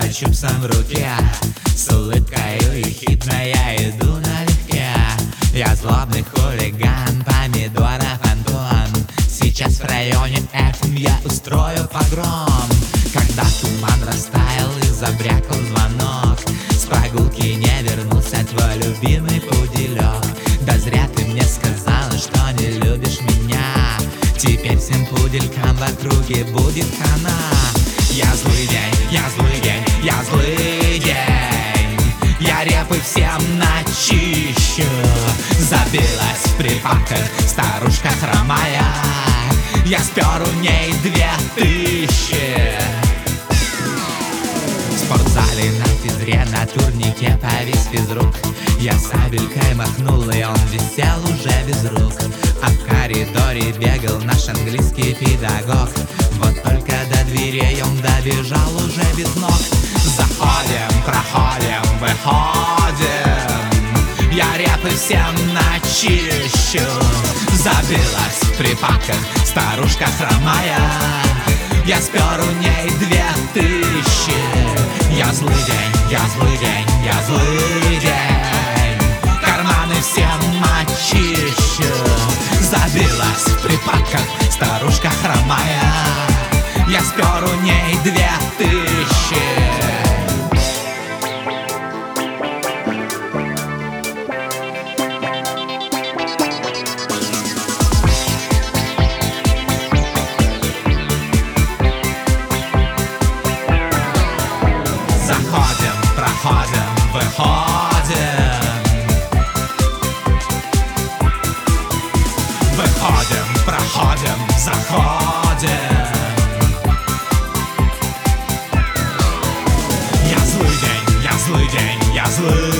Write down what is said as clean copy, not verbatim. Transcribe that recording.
чупсом в руке, с улыбкой ехидной я иду налегке. Я злобный хулиган, помидоров Антон. Сейчас в районе FM я устрою погром. Когда туман растаял и забрякал звонок, с прогулки не вернулся твой любимый пуделек. Да зря ты мне сказала, что не любишь меня. Теперь всем пуделькам в округе будет хана. Я злый день, я злый день, я злый день. Я репы всем начищу. Забилась в припадках старушка хромая. Я спер у ней 2000. В спортзале на физре на турнике повис физрук. Я сабелькой махнул, и он висел уже без рук. А в коридоре бегал наш английский педагог. Вот только до дверей он добежал уже без ног. Заходим, проходим, выходим. Я репы всем начищу. Забилась в припадках старушка хромая. Я спер у ней 2000. Я злый день, я злый день, я злый день. Карманы всем очищу. Забилась в припадках старушка хромая. Я спер у ней 2000. Заходим, проходим, выходим. Выходим, проходим, заходим. Я злый день, я злый день, я злый